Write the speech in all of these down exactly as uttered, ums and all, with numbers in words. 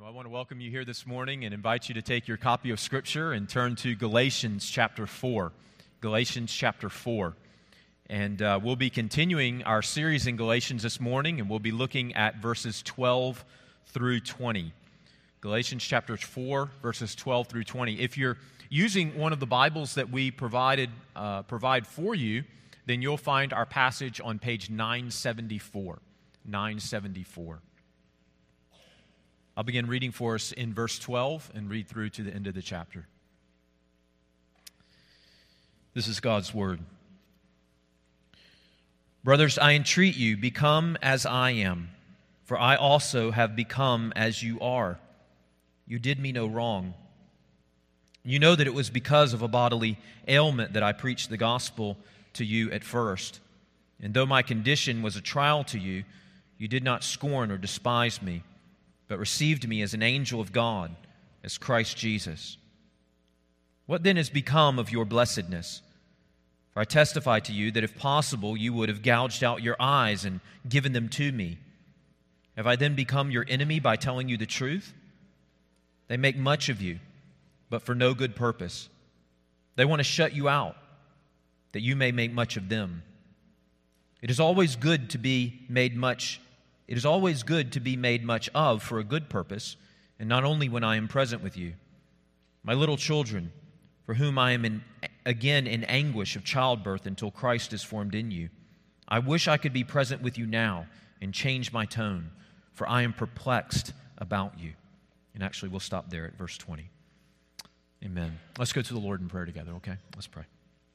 Well, I want to welcome you here this morning and invite you to take your copy of Scripture and turn to Galatians chapter four. Galatians chapter four. And uh, we'll be continuing our series in Galatians this morning, and we'll be looking at verses twelve through twenty. Galatians chapter four, verses twelve through twenty. If you're using one of the Bibles that we provided uh, provide for you, then you'll find our passage on page nine seventy-four. nine seventy-four. I'll begin reading for us in verse twelve and read through to the end of the chapter. This is God's word. Brothers, I entreat you, become as I am, for I also have become as you are. You did me no wrong. You know that it was because of a bodily ailment that I preached the gospel to you at first. And though my condition was a trial to you, you did not scorn or despise me, but received me as an angel of God, as Christ Jesus. What then has become of your blessedness? For I testify to you that if possible, you would have gouged out your eyes and given them to me. Have I then become your enemy by telling you the truth? They make much of you, but for no good purpose. They want to shut you out, that you may make much of them. It is always good to be made much It is always good to be made much of for a good purpose, and not only when I am present with you. My little children, for whom I am in, again in anguish of childbirth until Christ is formed in you, I wish I could be present with you now and change my tone, for I am perplexed about you. And actually, we'll stop there at verse twenty. Amen. Let's go to the Lord in prayer together, okay? Let's pray.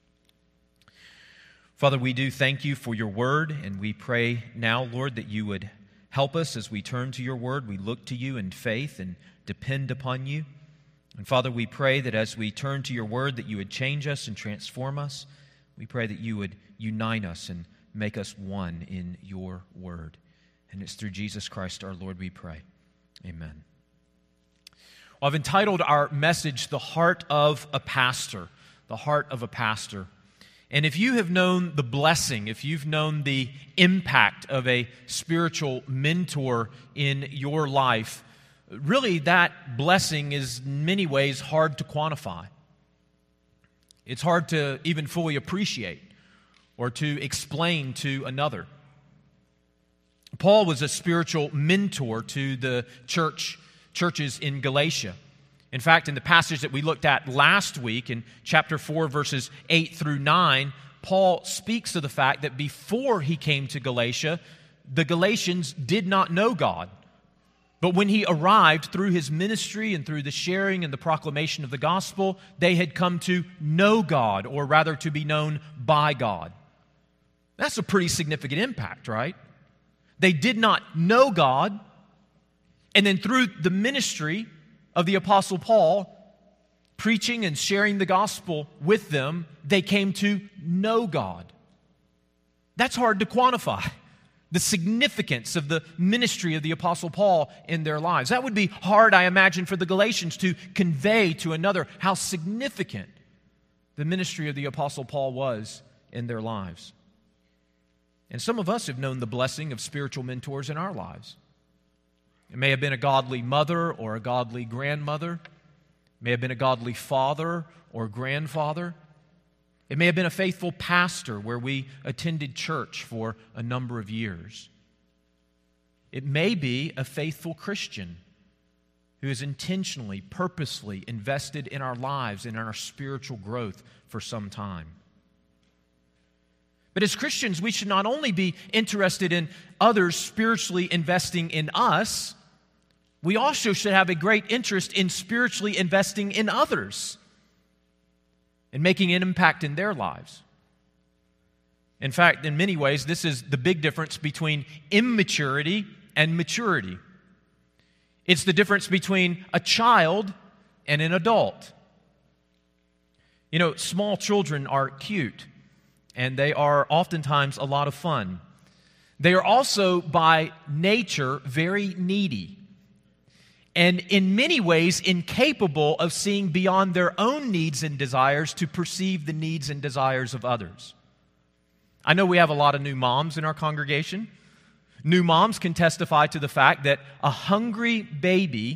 Father, we do thank you for your word, and we pray now, Lord, that you would help us as we turn to your word. We look to you in faith and depend upon you. And Father, we pray that as we turn to your word, that you would change us and transform us. We pray that you would unite us and make us one in your word. And it's through Jesus Christ our Lord we pray. Amen. Well, I've entitled our message, The Heart of a Pastor. The Heart of a Pastor. And if you have known the blessing, if you've known the impact of a spiritual mentor in your life, really that blessing is in many ways hard to quantify. It's hard to even fully appreciate or to explain to another. Paul was a spiritual mentor to the church, churches in Galatia. In fact, in the passage that we looked at last week, in chapter four, verses eight through nine, Paul speaks of the fact that before he came to Galatia, the Galatians did not know God. But when he arrived through his ministry and through the sharing and the proclamation of the gospel, they had come to know God, or rather to be known by God. That's a pretty significant impact, right? They did not know God, and then through the ministry of the Apostle Paul, preaching and sharing the gospel with them, they came to know God. That's hard to quantify, the significance of the ministry of the Apostle Paul in their lives. That would be hard, I imagine, for the Galatians to convey to another how significant the ministry of the Apostle Paul was in their lives. And some of us have known the blessing of spiritual mentors in our lives. It may have been a godly mother or a godly grandmother. It may have been a godly father or grandfather. It may have been a faithful pastor where we attended church for a number of years. It may be a faithful Christian who has intentionally, purposely invested in our lives and in our spiritual growth for some time. But as Christians, we should not only be interested in others spiritually investing in us, we also should have a great interest in spiritually investing in others and making an impact in their lives. In fact, in many ways, this is the big difference between immaturity and maturity. It's the difference between a child and an adult. You know, small children are cute, and they are oftentimes a lot of fun. They are also, by nature, very needy, and in many ways incapable of seeing beyond their own needs and desires to perceive the needs and desires of others. I know we have a lot of new moms in our congregation. New moms can testify to the fact that a hungry baby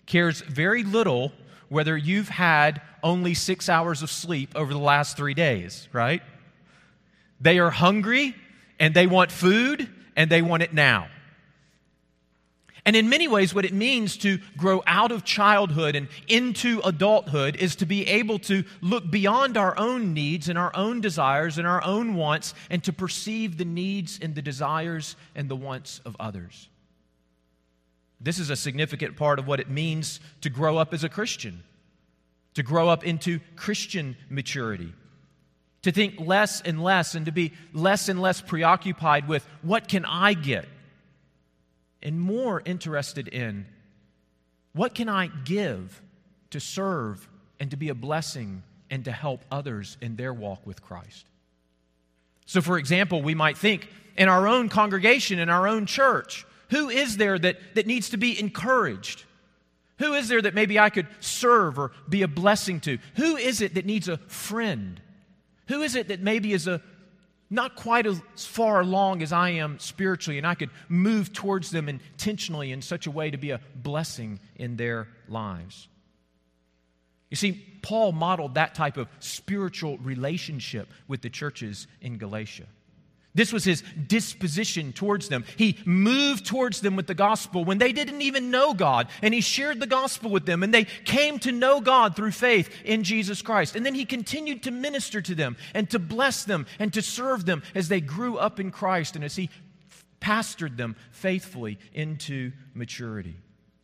cares very little whether you've had only six hours of sleep over the last three days, right? They are hungry, and they want food, and they want it now. And in many ways, what it means to grow out of childhood and into adulthood is to be able to look beyond our own needs and our own desires and our own wants and to perceive the needs and the desires and the wants of others. This is a significant part of what it means to grow up as a Christian, to grow up into Christian maturity, to think less and less and to be less and less preoccupied with what can I get, and more interested in what can I give to serve and to be a blessing and to help others in their walk with Christ. So, for example, we might think in our own congregation, in our own church, who is there that, that needs to be encouraged? Who is there that maybe I could serve or be a blessing to? Who is it that needs a friend? Who is it that maybe is a not quite as far along as I am spiritually, and I could move towards them intentionally in such a way to be a blessing in their lives? You see, Paul modeled that type of spiritual relationship with the churches in Galatia. This was his disposition towards them. He moved towards them with the gospel when they didn't even know God, and he shared the gospel with them, and they came to know God through faith in Jesus Christ. And then he continued to minister to them and to bless them and to serve them as they grew up in Christ and as he pastored them faithfully into maturity.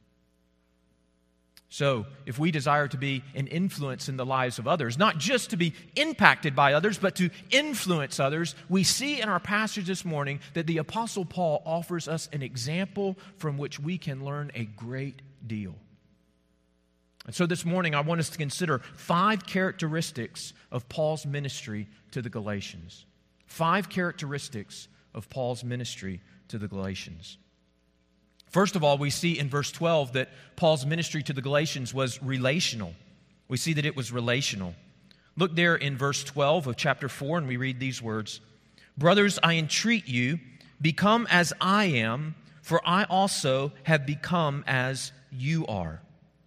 So, if we desire to be an influence in the lives of others, not just to be impacted by others, but to influence others, we see in our passage this morning that the Apostle Paul offers us an example from which we can learn a great deal. And so this morning, I want us to consider five characteristics of Paul's ministry to the Galatians. Five characteristics of Paul's ministry to the Galatians. First of all, we see in verse twelve that Paul's ministry to the Galatians was relational. We see that it was relational. Look there in verse twelve of chapter four, and we read these words. Brothers, I entreat you, become as I am, for I also have become as you are.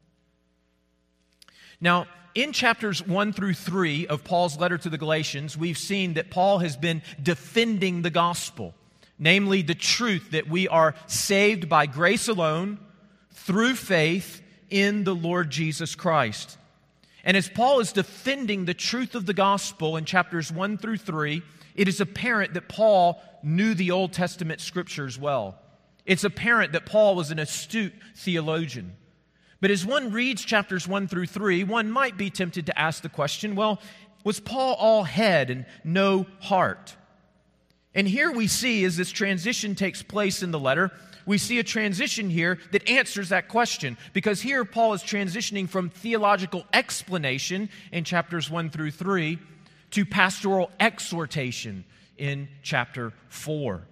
Now, in chapters one through three of Paul's letter to the Galatians, we've seen that Paul has been defending the gospel. Namely, the truth that we are saved by grace alone, through faith in the Lord Jesus Christ. And as Paul is defending the truth of the gospel in chapters one through three, it is apparent that Paul knew the Old Testament scriptures well. It's apparent that Paul was an astute theologian. But as one reads chapters one through three, one might be tempted to ask the question, well, was Paul all head and no heart? And here we see, as this transition takes place in the letter, we see a transition here that answers that question. Because here Paul is transitioning from theological explanation in chapters one through three to pastoral exhortation in chapter four.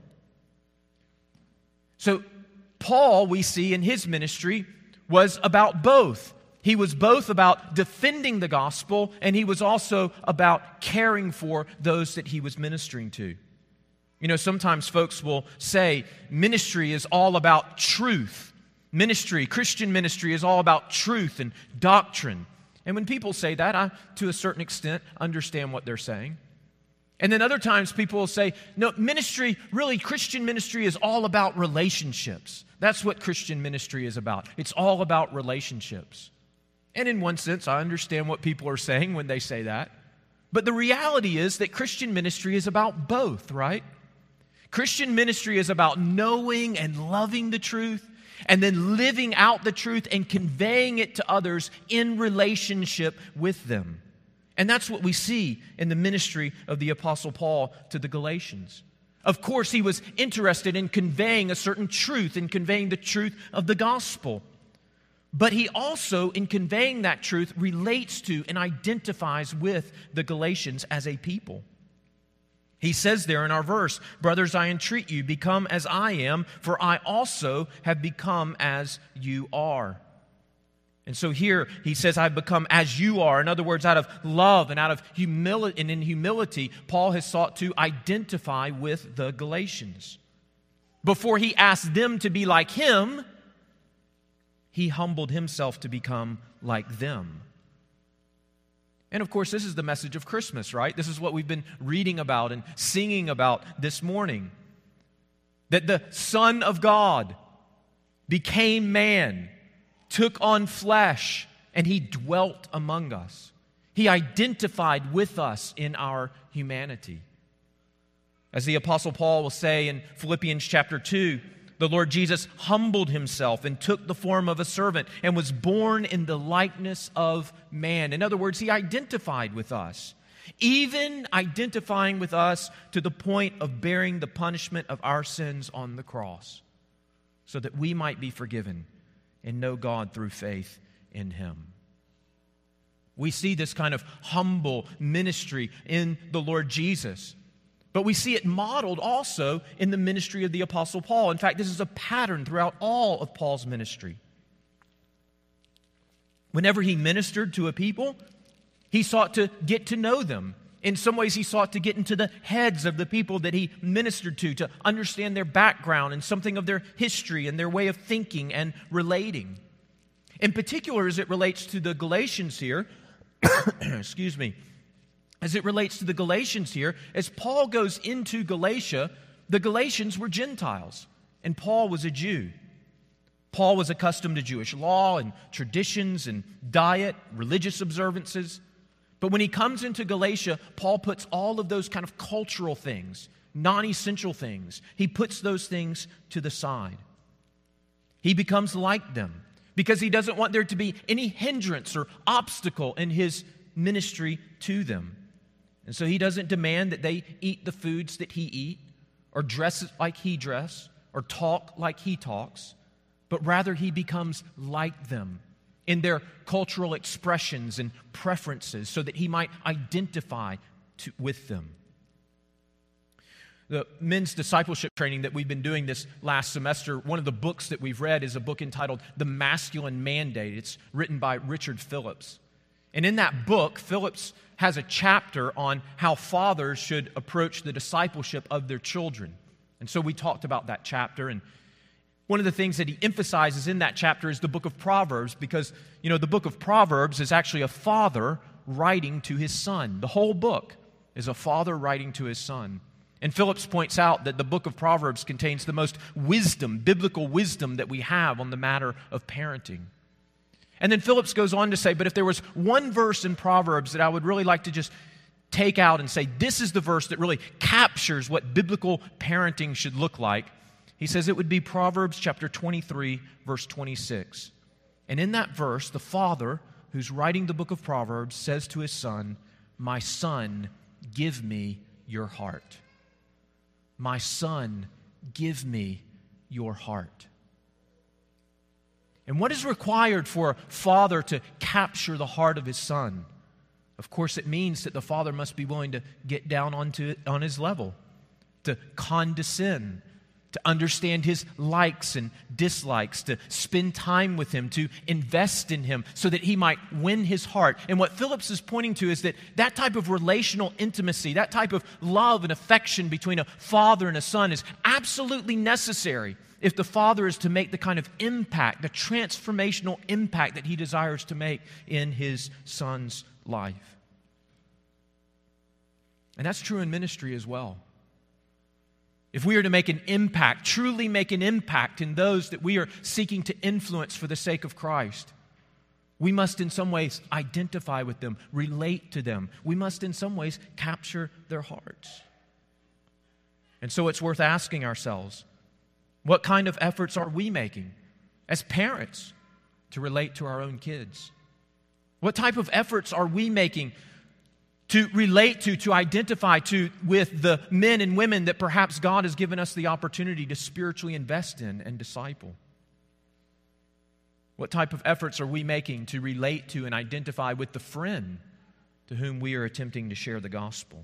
So Paul, we see in his ministry, was about both. He was both about defending the gospel, and he was also about caring for those that he was ministering to. You know, sometimes folks will say ministry is all about truth. Ministry, Christian ministry is all about truth and doctrine. And when people say that, I, to a certain extent, understand what they're saying. And then other times people will say, no, ministry, really Christian ministry is all about relationships. That's what Christian ministry is about. It's all about relationships. And in one sense, I understand what people are saying when they say that. But the reality is that Christian ministry is about both, right? Christian ministry is about knowing and loving the truth and then living out the truth and conveying it to others in relationship with them. And that's what we see in the ministry of the Apostle Paul to the Galatians. Of course, he was interested in conveying a certain truth and conveying the truth of the gospel. But he also, in conveying that truth, relates to and identifies with the Galatians as a people. He says there in our verse, brothers, I entreat you, become as I am, for I also have become as you are. And so here he says, I've become as you are. In other words, out of love and out of humility, and in humility, Paul has sought to identify with the Galatians. Before he asked them to be like him, he humbled himself to become like them. And of course, this is the message of Christmas, right? This is what we've been reading about and singing about this morning. That the Son of God became man, took on flesh, and he dwelt among us. He identified with us in our humanity. As the Apostle Paul will say in Philippians chapter two, the Lord Jesus humbled himself and took the form of a servant and was born in the likeness of man. In other words, he identified with us, even identifying with us to the point of bearing the punishment of our sins on the cross, so that we might be forgiven and know God through faith in him. We see this kind of humble ministry in the Lord Jesus. But we see it modeled also in the ministry of the Apostle Paul. In fact, this is a pattern throughout all of Paul's ministry. Whenever he ministered to a people, he sought to get to know them. In some ways, he sought to get into the heads of the people that he ministered to, to understand their background and something of their history and their way of thinking and relating. In particular, as it relates to the Galatians here, excuse me, As it relates to the Galatians here, as Paul goes into Galatia, the Galatians were Gentiles, and Paul was a Jew. Paul was accustomed to Jewish law and traditions and diet, religious observances. But when he comes into Galatia, Paul puts all of those kind of cultural things, non-essential things, he puts those things to the side. He becomes like them because he doesn't want there to be any hindrance or obstacle in his ministry to them. And so he doesn't demand that they eat the foods that he eats, or dress like he dresses, or talk like he talks, but rather he becomes like them in their cultural expressions and preferences so that he might identify to, with them. The men's discipleship training that we've been doing this last semester, one of the books that we've read is a book entitled The Masculine Mandate. It's written by Richard Phillips. And in that book, Phillips has a chapter on how fathers should approach the discipleship of their children. And so we talked about that chapter. And one of the things that he emphasizes in that chapter is the book of Proverbs, because, you know, the book of Proverbs is actually a father writing to his son. The whole book is a father writing to his son. And Phillips points out that the book of Proverbs contains the most wisdom, biblical wisdom that we have on the matter of parenting. And then Phillips goes on to say, but if there was one verse in Proverbs that I would really like to just take out and say, this is the verse that really captures what biblical parenting should look like, he says it would be Proverbs chapter twenty-three, verse twenty-six. And in that verse, the father who's writing the book of Proverbs says to his son, "My son, give me your heart. My son, give me your heart." And what is required for a father to capture the heart of his son? Of course, it means that the father must be willing to get down onto it, on his level, to condescend, to understand his likes and dislikes, to spend time with him, to invest in him so that he might win his heart. And what Phillips is pointing to is that that type of relational intimacy, that type of love and affection between a father and a son is absolutely necessary if the father is to make the kind of impact, the transformational impact that he desires to make in his son's life. And that's true in ministry as well. If we are to make an impact, truly make an impact in those that we are seeking to influence for the sake of Christ, we must in some ways identify with them, relate to them. We must in some ways capture their hearts. And so it's worth asking ourselves, what kind of efforts are we making as parents to relate to our own kids? What type of efforts are we making to relate to, to identify to with the men and women that perhaps God has given us the opportunity to spiritually invest in and disciple? What type of efforts are we making to relate to and identify with the friend to whom we are attempting to share the gospel?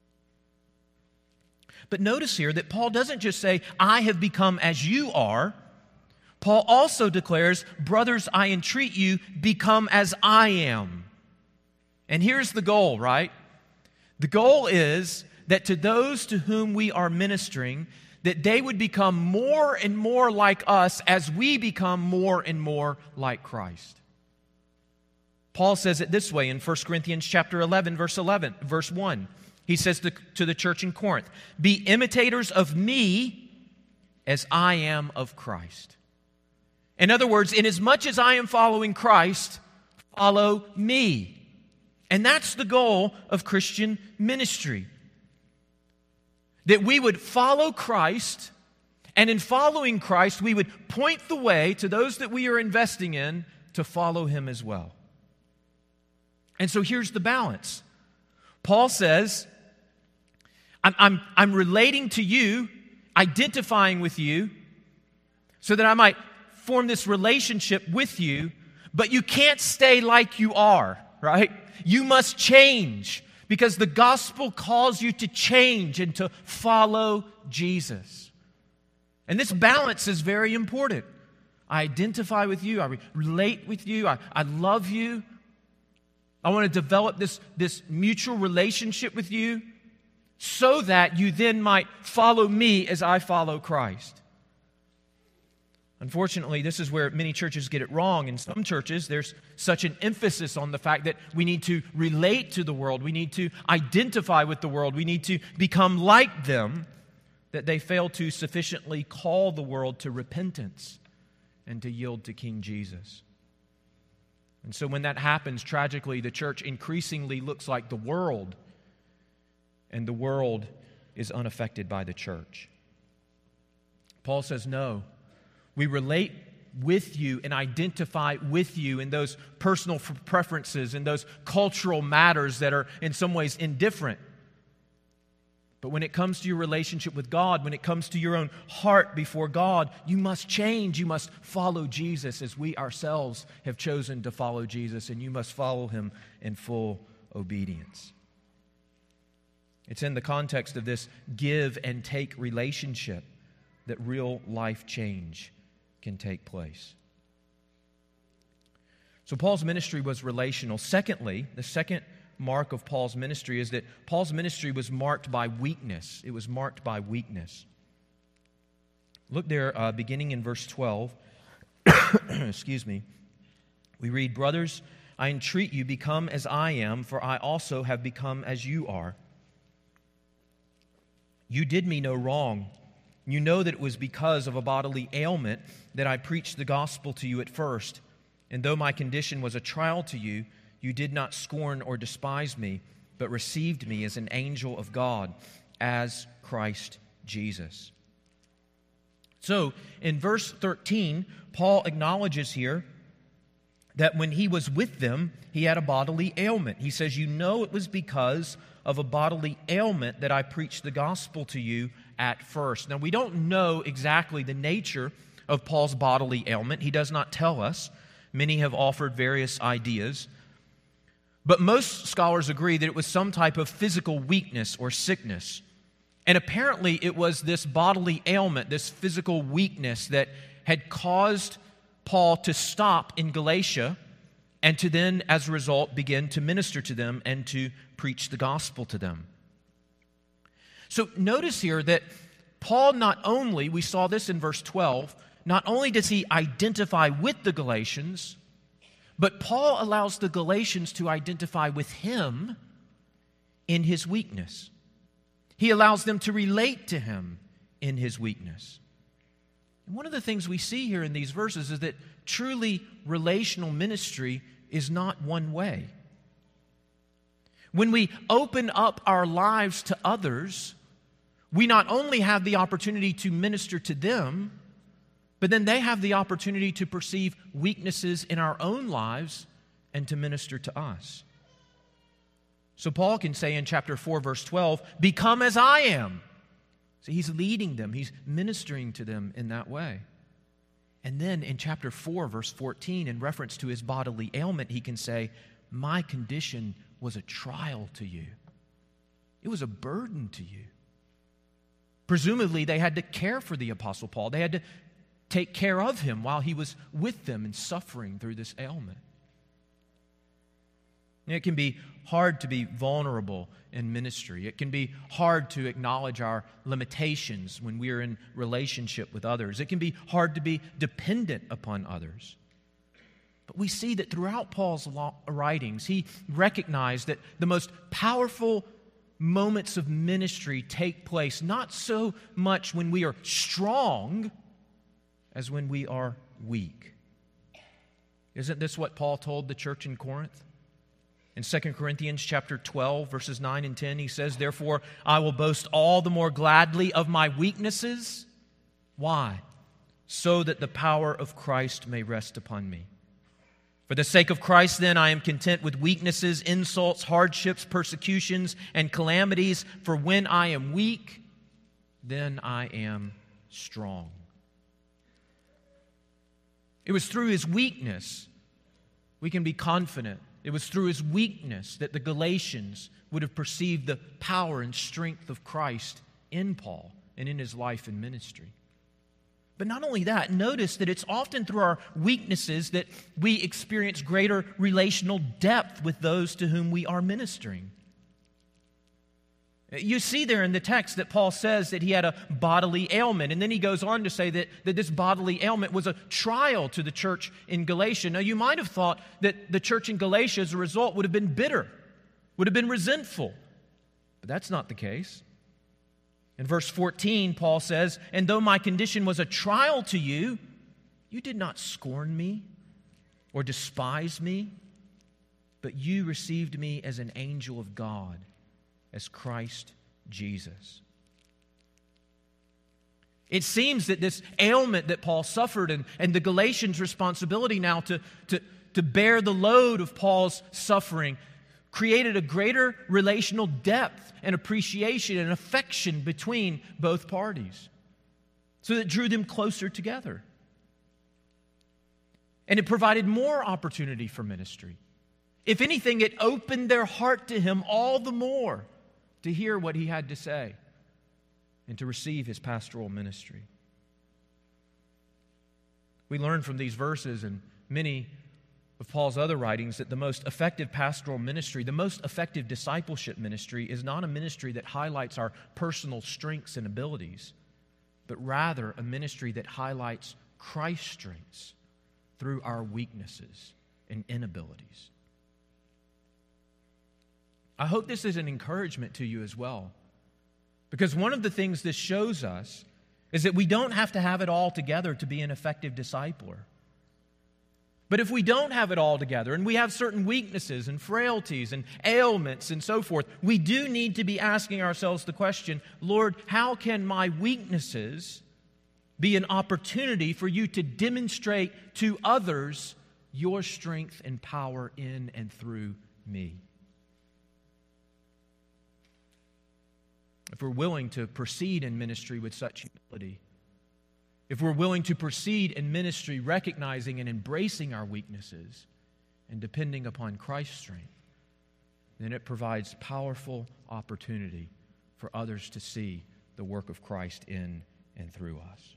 But notice here that Paul doesn't just say, "I have become as you are." Paul also declares, "Brothers, I entreat you, become as I am." And here's the goal, right? The goal is that to those to whom we are ministering, that they would become more and more like us as we become more and more like Christ. Paul says it this way in First Corinthians chapter eleven, verse eleven, verse one. He says to, to the church in Corinth, "Be imitators of me as I am of Christ." In other words, inasmuch as I am following Christ, follow me. And that's the goal of Christian ministry. That we would follow Christ, and in following Christ, we would point the way to those that we are investing in to follow Him as well. And so here's the balance. Paul says, I'm, I'm, I'm relating to you, identifying with you, so that I might form this relationship with you, but you can't stay like you are, right? You must change, because the gospel calls you to change and to follow Jesus. And this balance is very important. I identify with you, I re- relate with you, I, I love you. I want to develop this, this mutual relationship with you so that you then might follow me as I follow Christ. Unfortunately, this is where many churches get it wrong. In some churches, there's such an emphasis on the fact that we need to relate to the world, we need to identify with the world, we need to become like them, that they fail to sufficiently call the world to repentance and to yield to King Jesus. And so when that happens, tragically, the church increasingly looks like the world, and the world is unaffected by the church. Paul says, no, we relate with you and identify with you in those personal preferences and those cultural matters that are in some ways indifferent. But when it comes to your relationship with God, when it comes to your own heart before God, you must change. You must follow Jesus as we ourselves have chosen to follow Jesus, and you must follow Him in full obedience. It's in the context of this give and take relationship that real life change can take place. So Paul's ministry was relational. Secondly, the second mark of Paul's ministry is that Paul's ministry was marked by weakness. It was marked by weakness. Look there, uh, beginning in verse twelve. Excuse me. We read, "Brothers, I entreat you, become as I am, for I also have become as you are. You did me no wrong. You know that it was because of a bodily ailment that I preached the gospel to you at first. And though my condition was a trial to you, you did not scorn or despise me, but received me as an angel of God, as Christ Jesus." So, in verse thirteen, Paul acknowledges here that when he was with them, he had a bodily ailment. He says, "You know it was because of a bodily ailment that I preached the gospel to you at first." Now, we don't know exactly the nature of Paul's bodily ailment. He does not tell us. Many have offered various ideas. But most scholars agree that it was some type of physical weakness or sickness. And apparently it was this bodily ailment, this physical weakness, that had caused Paul to stop in Galatia and to then, as a result, begin to minister to them and to preach the gospel to them. So notice here that Paul not only, we saw this in verse twelve, not only does he identify with the Galatians, but Paul allows the Galatians to identify with him in his weakness. He allows them to relate to him in his weakness. And one of the things we see here in these verses is that truly relational ministry is not one way. When we open up our lives to others, we not only have the opportunity to minister to them, but then they have the opportunity to perceive weaknesses in our own lives and to minister to us. So Paul can say in chapter four, verse twelve, "Become as I am." So he's leading them. He's ministering to them in that way. And then in chapter four, verse fourteen, in reference to his bodily ailment, he can say, "My condition was a trial to you. It was a burden to you." Presumably, they had to care for the Apostle Paul. They had to take care of him while he was with them and suffering through this ailment. It can be hard to be vulnerable in ministry. It can be hard to acknowledge our limitations when we are in relationship with others. It can be hard to be dependent upon others. But we see that throughout Paul's writings, he recognized that the most powerful moments of ministry take place not so much when we are strong as when we are weak. Isn't this what Paul told the church in Corinth? In Second Corinthians chapter twelve, verses nine and ten, he says, "Therefore I will boast all the more gladly of my weaknesses." Why? "So that the power of Christ may rest upon me. For the sake of Christ, then, I am content with weaknesses, insults, hardships, persecutions, and calamities. For when I am weak, then I am strong." It was through his weakness we can be confident. It was through his weakness that the Galatians would have perceived the power and strength of Christ in Paul and in his life and ministry. But not only that, notice that it's often through our weaknesses that we experience greater relational depth with those to whom we are ministering. You see there in the text that Paul says that he had a bodily ailment, and then he goes on to say that, that this bodily ailment was a trial to the church in Galatia. Now, you might have thought that the church in Galatia, as a result, would have been bitter, would have been resentful. But that's not the case. In verse fourteen, Paul says, "And though my condition was a trial to you, you did not scorn me or despise me, but you received me as an angel of God, as Christ Jesus." It seems that this ailment that Paul suffered and, and the Galatians' responsibility now to, to, to bear the load of Paul's suffering created a greater relational depth and appreciation and affection between both parties. So that drew them closer together. And it provided more opportunity for ministry. If anything, it opened their heart to him all the more to hear what he had to say and to receive his pastoral ministry. We learn from these verses and many of Paul's other writings that the most effective pastoral ministry, the most effective discipleship ministry, is not a ministry that highlights our personal strengths and abilities, but rather a ministry that highlights Christ's strengths through our weaknesses and inabilities. I hope this is an encouragement to you as well, because one of the things this shows us is that we don't have to have it all together to be an effective discipler. But if we don't have it all together and we have certain weaknesses and frailties and ailments and so forth, we do need to be asking ourselves the question, Lord, how can my weaknesses be an opportunity for you to demonstrate to others your strength and power in and through me? If we're willing to proceed in ministry with such humility, if we're willing to proceed in ministry recognizing and embracing our weaknesses and depending upon Christ's strength, then it provides powerful opportunity for others to see the work of Christ in and through us.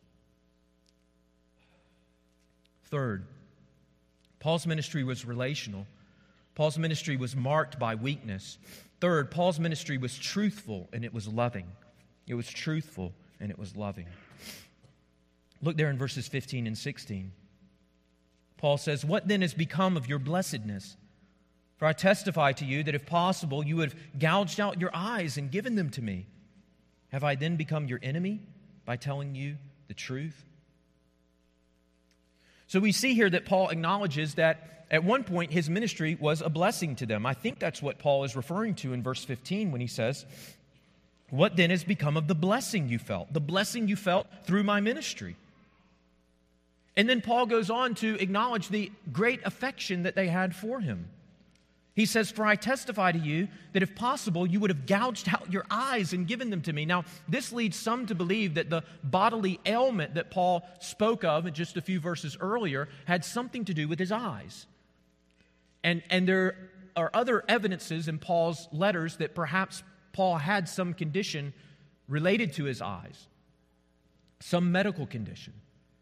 Third, Paul's ministry was relational. Paul's ministry was marked by weakness. Third, Paul's ministry was truthful and it was loving. It was truthful and it was loving. Look there in verses fifteen and sixteen. Paul says, "What then has become of your blessedness? For I testify to you that if possible, you would have gouged out your eyes and given them to me. Have I then become your enemy by telling you the truth?" So we see here that Paul acknowledges that at one point his ministry was a blessing to them. I think that's what Paul is referring to in verse fifteen when he says, "What then has become of the blessing you felt? The blessing you felt through my ministry." And then Paul goes on to acknowledge the great affection that they had for him. He says, "For I testify to you that if possible, you would have gouged out your eyes and given them to me." Now, this leads some to believe that the bodily ailment that Paul spoke of just a few verses earlier had something to do with his eyes. And, and there are other evidences in Paul's letters that perhaps Paul had some condition related to his eyes, some medical condition.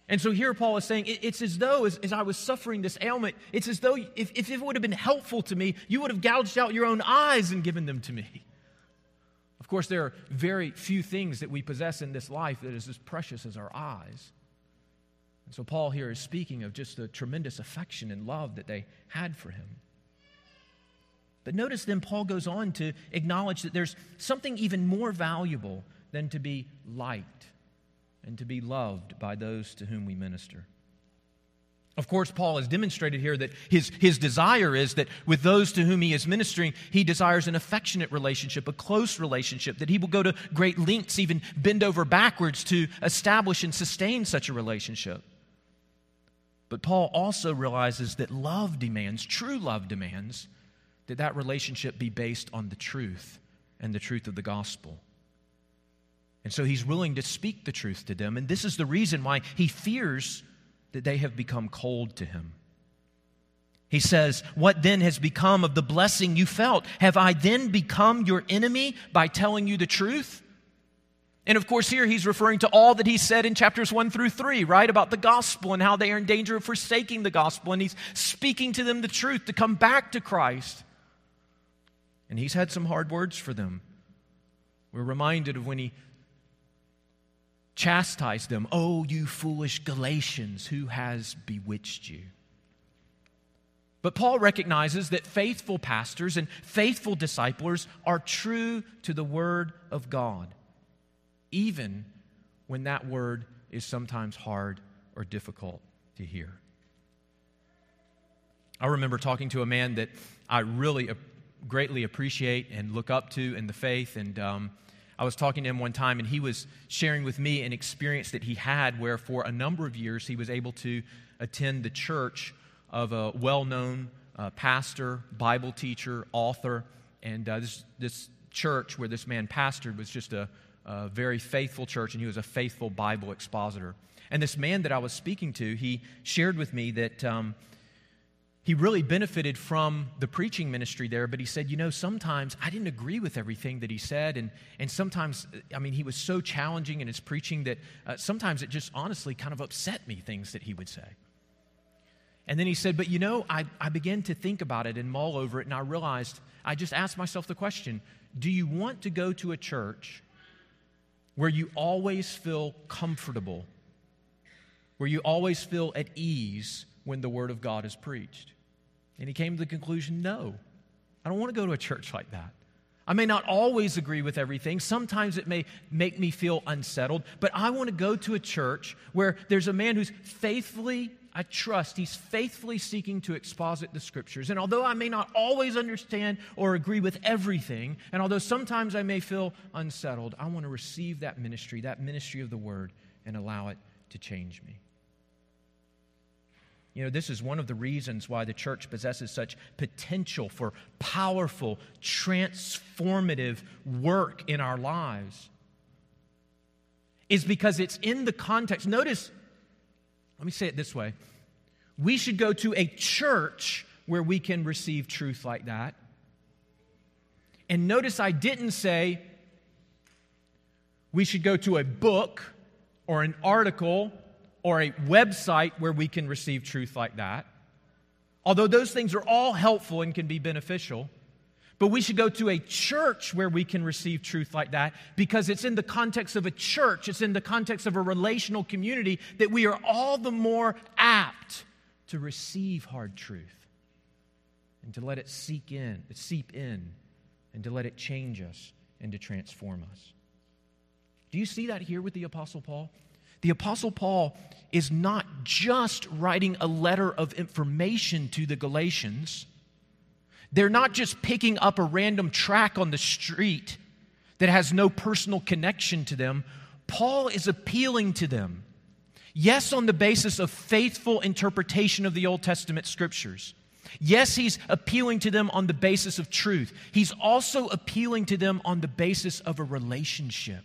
And so here Paul is saying, it's as though, as, as I was suffering this ailment, it's as though if, if it would have been helpful to me, you would have gouged out your own eyes and given them to me. Of course, there are very few things that we possess in this life that is as precious as our eyes. And so Paul here is speaking of just the tremendous affection and love that they had for him. But notice then Paul goes on to acknowledge that there's something even more valuable than to be liked and to be loved by those to whom we minister. Of course, Paul has demonstrated here that his, his desire is that with those to whom he is ministering, he desires an affectionate relationship, a close relationship, that he will go to great lengths, even bend over backwards to establish and sustain such a relationship. But Paul also realizes that love demands, true love demands, that that relationship be based on the truth and the truth of the gospel. And so he's willing to speak the truth to them, and this is the reason why he fears that they have become cold to him. He says, "What then has become of the blessing you felt? Have I then become your enemy by telling you the truth?" And of course here he's referring to all that he said in chapters one through three, right? About the gospel and how they are in danger of forsaking the gospel. And he's speaking to them the truth to come back to Christ. And he's had some hard words for them. We're reminded of when he chastised them. "Oh, you foolish Galatians, who has bewitched you?" But Paul recognizes that faithful pastors and faithful disciplers are true to the Word of God, even when that word is sometimes hard or difficult to hear. I remember talking to a man that I really greatly appreciate and look up to in the faith, and um, I was talking to him one time, and he was sharing with me an experience that he had where for a number of years he was able to attend the church of a well-known uh, pastor, Bible teacher, author, and uh, this, this church where this man pastored was just a, a very faithful church, and he was a faithful Bible expositor. And this man that I was speaking to, he shared with me that um, he really benefited from the preaching ministry there, but he said, you know, sometimes I didn't agree with everything that he said, and, and sometimes, I mean, he was so challenging in his preaching that uh, sometimes it just honestly kind of upset me, things that he would say. And then he said, but you know, I, I began to think about it and mull over it, and I realized, I just asked myself the question, do you want to go to a church where you always feel comfortable, where you always feel at ease when the Word of God is preached? And he came to the conclusion, no, I don't want to go to a church like that. I may not always agree with everything. Sometimes it may make me feel unsettled, but I want to go to a church where there's a man who's faithfully, I trust, he's faithfully seeking to exposit the Scriptures. And although I may not always understand or agree with everything, and although sometimes I may feel unsettled, I want to receive that ministry, that ministry of the Word, and allow it to change me. You know, this is one of the reasons why the church possesses such potential for powerful, transformative work in our lives. Is because it's in the context. Notice, let me say it this way. We should go to a church where we can receive truth like that. And notice I didn't say we should go to a book or an article or a website where we can receive truth like that. Although those things are all helpful and can be beneficial. But we should go to a church where we can receive truth like that because it's in the context of a church, it's in the context of a relational community that we are all the more apt to receive hard truth and to let it seep in, seep in, and to let it change us and to transform us. Do you see that here with the Apostle Paul? The Apostle Paul is not just writing a letter of information to the Galatians. They're not just picking up a random tract on the street that has no personal connection to them. Paul is appealing to them. Yes, on the basis of faithful interpretation of the Old Testament Scriptures. Yes, he's appealing to them on the basis of truth. He's also appealing to them on the basis of a relationship.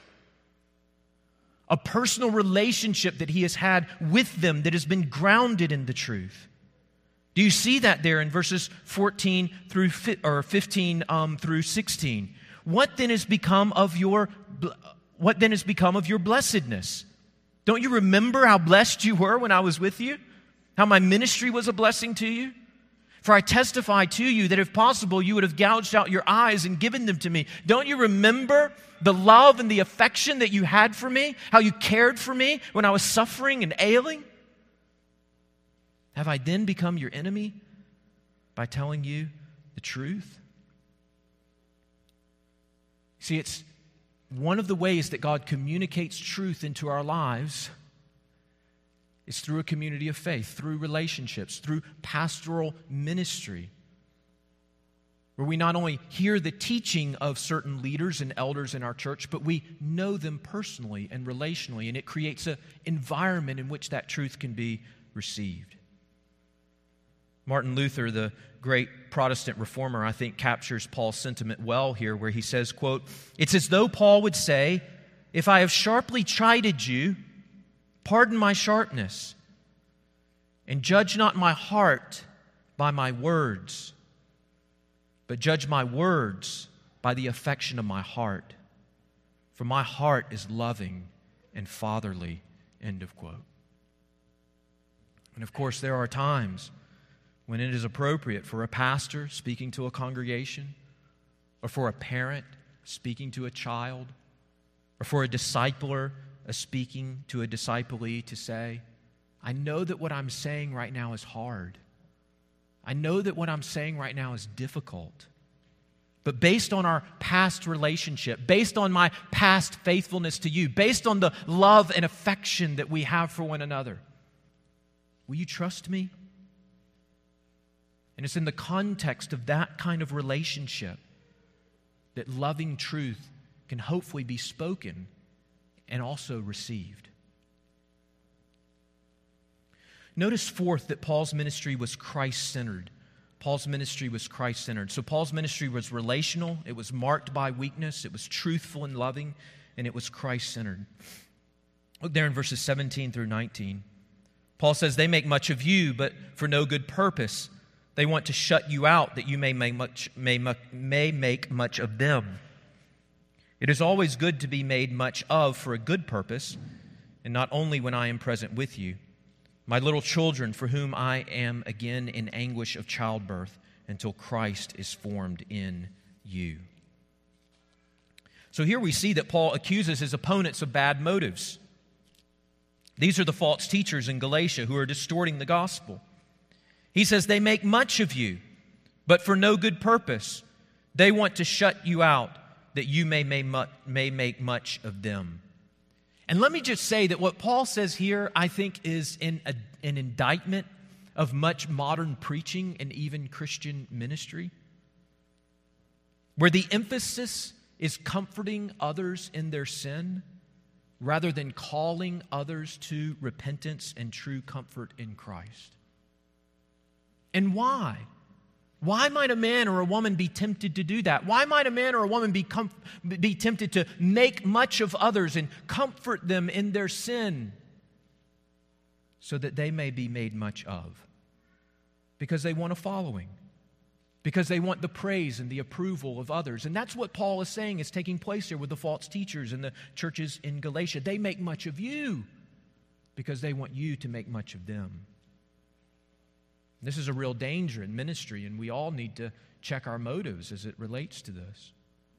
A personal relationship that he has had with them that has been grounded in the truth. Do you see that there in verses fourteen through or fifteen um, through sixteen? What then has become of your what then has become of your blessedness? Don't you remember how blessed you were when I was with you? How my ministry was a blessing to you? For I testify to you that if possible, you would have gouged out your eyes and given them to me. Don't you remember the love and the affection that you had for me? How you cared for me when I was suffering and ailing? Have I then become your enemy by telling you the truth? See, it's one of the ways that God communicates truth into our lives is through a community of faith, through relationships, through pastoral ministry, where we not only hear the teaching of certain leaders and elders in our church, but we know them personally and relationally, and it creates an environment in which that truth can be received. Martin Luther, the great Protestant reformer, I think captures Paul's sentiment well here, where he says, quote, "It's as though Paul would say, if I have sharply chided you, pardon my sharpness, and judge not my heart by my words, but judge my words by the affection of my heart. For my heart is loving and fatherly," end of quote. And of course, there are times when it is appropriate for a pastor speaking to a congregation, or for a parent speaking to a child, or for a discipler a speaking to a disciplee to say, I know that what I'm saying right now is hard. I know that what I'm saying right now is difficult. But based on our past relationship, based on my past faithfulness to you, based on the love and affection that we have for one another, will you trust me? And it's in the context of that kind of relationship that loving truth can hopefully be spoken and also received. Notice, fourth, that Paul's ministry was Christ-centered. Paul's ministry was Christ-centered. So Paul's ministry was relational, it was marked by weakness, it was truthful and loving, and it was Christ-centered. Look there in verses seventeen through nineteen. Paul says, "They make much of you, but for no good purpose. They want to shut you out, that you may make much, may, may make much of them. It is always good to be made much of for a good purpose, and not only when I am present with you. My little children, for whom I am again in anguish of childbirth, until Christ is formed in you." So here we see that Paul accuses his opponents of bad motives. These are the false teachers in Galatia who are distorting the gospel. He says they make much of you, but for no good purpose. They want to shut you out, that you may, may, may make much of them. And let me just say that what Paul says here, I think, is in a, an indictment of much modern preaching and even Christian ministry, where the emphasis is comforting others in their sin rather than calling others to repentance and true comfort in Christ. And why? Why might a man or a woman be tempted to do that? Why might a man or a woman be, com- be tempted to make much of others and comfort them in their sin so that they may be made much of? Because they want a following. Because they want the praise and the approval of others. And that's what Paul is saying is taking place here with the false teachers in the churches in Galatia. They make much of you because they want you to make much of them. This is a real danger in ministry, and we all need to check our motives as it relates to this.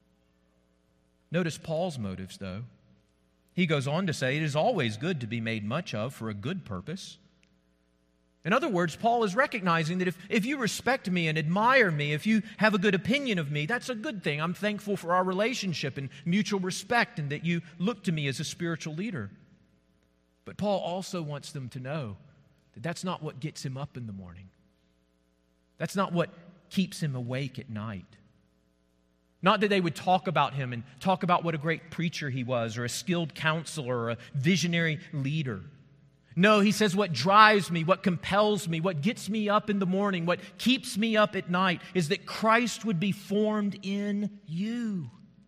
Notice Paul's motives, though. He goes on to say, it is always good to be made much of for a good purpose. In other words, Paul is recognizing that if, if you respect me and admire me, if you have a good opinion of me, that's a good thing. I'm thankful for our relationship and mutual respect and that you look to me as a spiritual leader. But Paul also wants them to know that that's not what gets him up in the morning. That's not what keeps him awake at night. Not that they would talk about him and talk about what a great preacher he was, or a skilled counselor, or a visionary leader. No, he says what drives me, what compels me, what gets me up in the morning, what keeps me up at night is that Christ would be formed in you.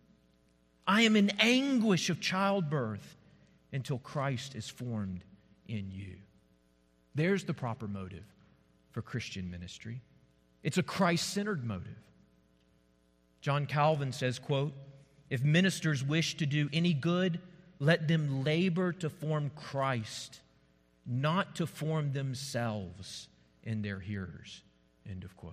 I am in anguish of childbirth until Christ is formed in you. There's the proper motive for Christian ministry. It's a Christ-centered motive. John Calvin says, quote, "If ministers wish to do any good, let them labor to form Christ, not to form themselves in their hearers. End of quote.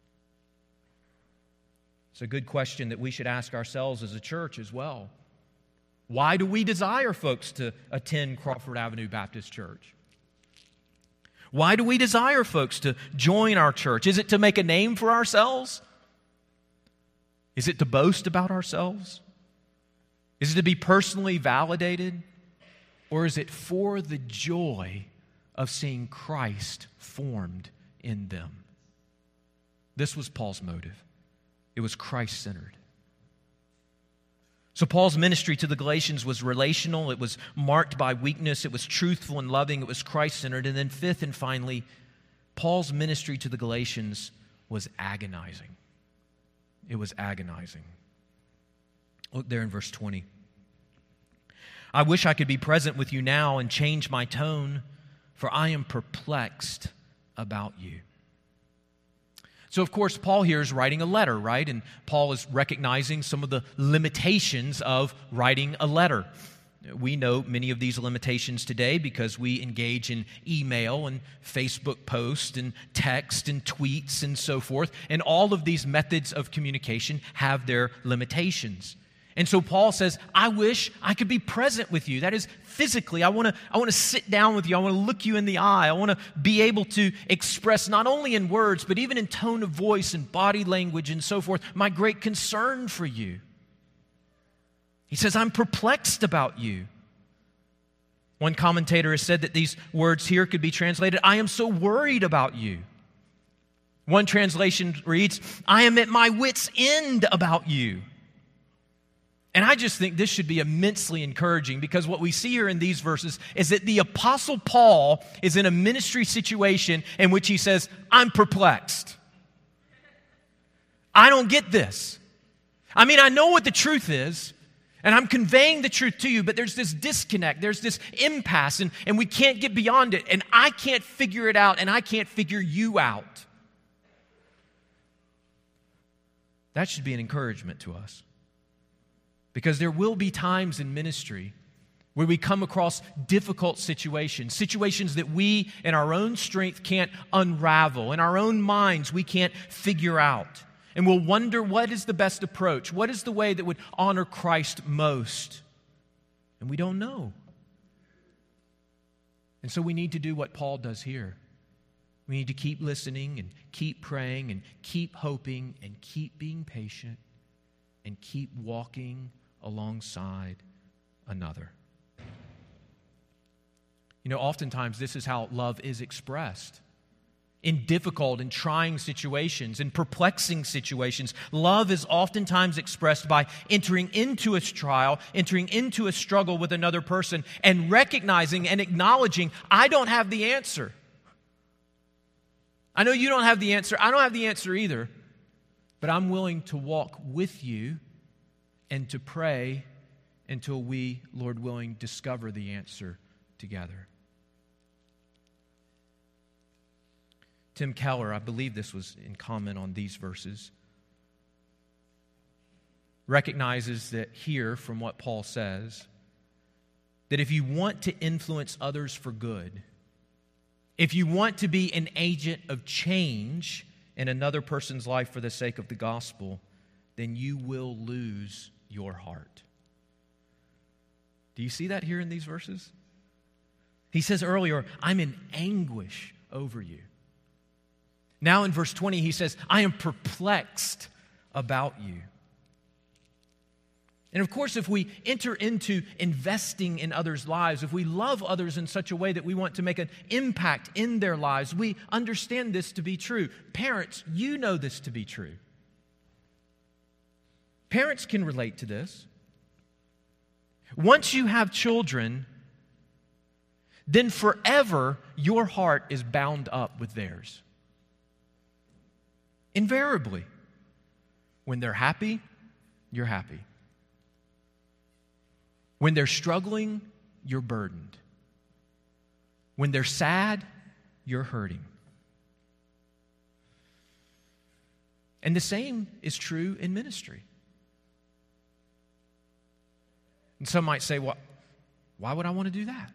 It's a good question that we should ask ourselves as a church as well. Why do we desire folks to attend Crawford Avenue Baptist Church? Why do we desire folks to join our church? Is it to make a name for ourselves? Is it to boast about ourselves? Is it to be personally validated? Or is it for the joy of seeing Christ formed in them? This was Paul's motive. It was Christ-centered. So Paul's ministry to the Galatians was relational. It was marked by weakness. It was truthful and loving. It was Christ-centered. And then fifth and finally, Paul's ministry to the Galatians was agonizing. It was agonizing. Look there in verse twenty. I wish I could be present with you now and change my tone, for I am perplexed about you. So, of course, Paul here is writing a letter, right? And Paul is recognizing some of the limitations of writing a letter. We know many of these limitations today because we engage in email and Facebook posts and text and tweets and so forth. And all of these methods of communication have their limitations. And so Paul says, I wish I could be present with you. That is, physically, I want to I want to sit down with you. I want to look you in the eye. I want to be able to express not only in words, but even in tone of voice and body language and so forth, my great concern for you. He says, I'm perplexed about you. One commentator has said that these words here could be translated, I am so worried about you. One translation reads, I am at my wit's end about you. And I just think this should be immensely encouraging because what we see here in these verses is that the Apostle Paul is in a ministry situation in which he says, I'm perplexed. I don't get this. I mean, I know what the truth is, and I'm conveying the truth to you, but there's this disconnect, there's this impasse, and, and we can't get beyond it, and I can't figure it out, and I can't figure you out. That should be an encouragement to us. Because there will be times in ministry where we come across difficult situations, situations that we in our own strength can't unravel, in our own minds we can't figure out. And we'll wonder what is the best approach, what is the way that would honor Christ most? And we don't know. And so we need to do what Paul does here. We need to keep listening and keep praying and keep hoping and keep being patient and keep walking alongside another. You know, oftentimes this is how love is expressed. In difficult and trying situations, in perplexing situations, love is oftentimes expressed by entering into a trial, entering into a struggle with another person, and recognizing and acknowledging, I don't have the answer. I know you don't have the answer. I don't have the answer either. But I'm willing to walk with you and to pray until we, Lord willing, discover the answer together. Tim Keller, I believe this was in comment on these verses, recognizes that here, from what Paul says, that if you want to influence others for good, if you want to be an agent of change in another person's life for the sake of the gospel, then you will lose your heart. Do you see that here in these verses? He says earlier, I'm in anguish over you. Now in verse twenty, he says, I am perplexed about you. And of course, if we enter into investing in others' lives, if we love others in such a way that we want to make an impact in their lives, we understand this to be true. Parents, you know this to be true. Parents can relate to this. Once you have children, then forever your heart is bound up with theirs. Invariably. When they're happy, you're happy. When they're struggling, you're burdened. When they're sad, you're hurting. And the same is true in ministry. And some might say, well, Why would I want to do that?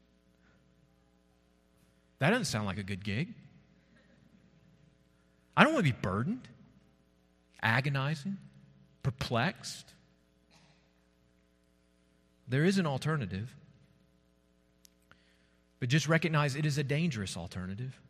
That doesn't sound like a good gig. I don't want to be burdened, agonizing, perplexed. There is an alternative, but just recognize it is a dangerous alternative.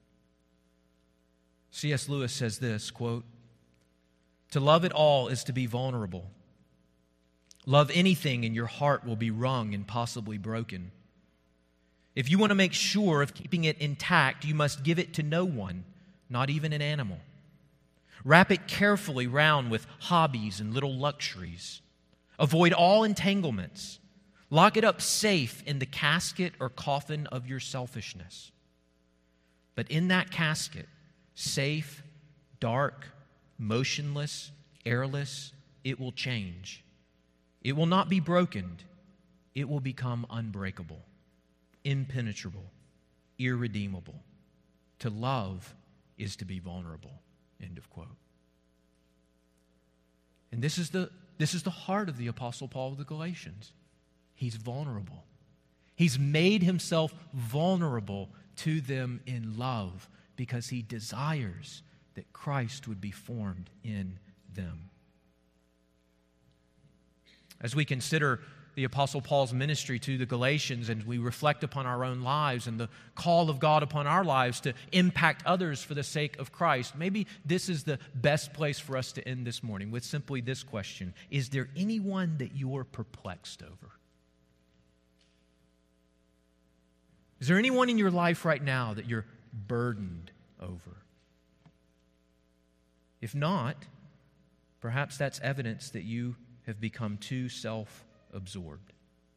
C S Lewis says this, quote, "To love at all is to be vulnerable. Love anything and your heart will be wrung and possibly broken. If you want to make sure of keeping it intact, you must give it to no one, not even an animal. Wrap it carefully round with hobbies and little luxuries. Avoid all entanglements. Lock it up safe in the casket or coffin of your selfishness. But in that casket, safe, dark, motionless, airless, it will change. It will not be broken. It will become unbreakable, impenetrable, irredeemable. To love is to be vulnerable." End of quote. And this is the this is the heart of the Apostle Paul of the Galatians. He's vulnerable. He's made himself vulnerable to them in love because he desires that Christ would be formed in them. As we consider the Apostle Paul's ministry to the Galatians and we reflect upon our own lives and the call of God upon our lives to impact others for the sake of Christ, maybe this is the best place for us to end this morning with simply this question: is there anyone that you're perplexed over? Is there anyone in your life right now that you're burdened over? If not, perhaps that's evidence that you have become too self-absorbed.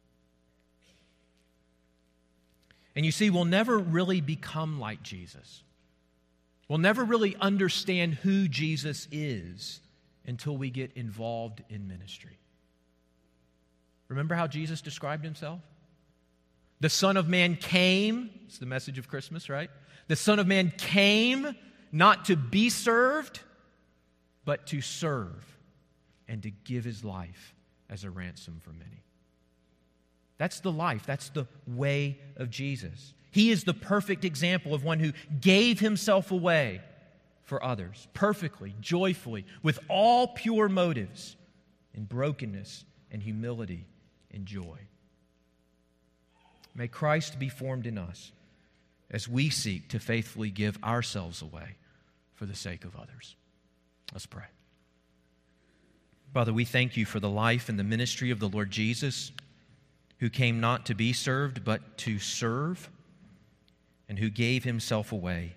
And you see, we'll never really become like Jesus. We'll never really understand who Jesus is until we get involved in ministry. Remember how Jesus described himself? The Son of Man came, it's the message of Christmas, right? The Son of Man came not to be served, but to serve and to give his life as a ransom for many. That's the life. That's the way of Jesus. He is the perfect example of one who gave himself away for others, perfectly, joyfully, with all pure motives, in brokenness and humility and joy. May Christ be formed in us as we seek to faithfully give ourselves away for the sake of others. Let's pray. Father, we thank you for the life and the ministry of the Lord Jesus, who came not to be served, but to serve, and who gave himself away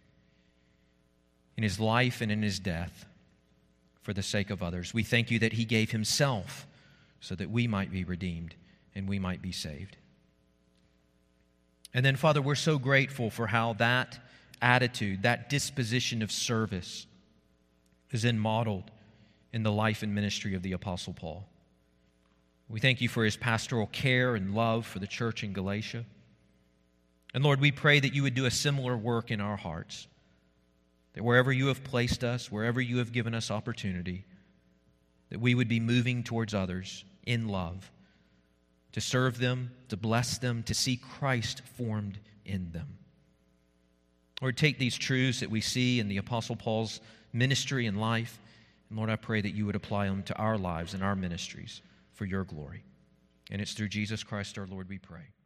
in his life and in his death for the sake of others. We thank you that he gave himself so that we might be redeemed and we might be saved. And then, Father, we're so grateful for how that attitude, that disposition of service is then modeled in the life and ministry of the Apostle Paul. We thank you for his pastoral care and love for the church in Galatia. And Lord, we pray that you would do a similar work in our hearts, that wherever you have placed us, wherever you have given us opportunity, that we would be moving towards others in love, to serve them, to bless them, to see Christ formed in them. Lord, take these truths that we see in the Apostle Paul's ministry and life, and Lord, I pray that you would apply them to our lives and our ministries for your glory. And it's through Jesus Christ our Lord we pray.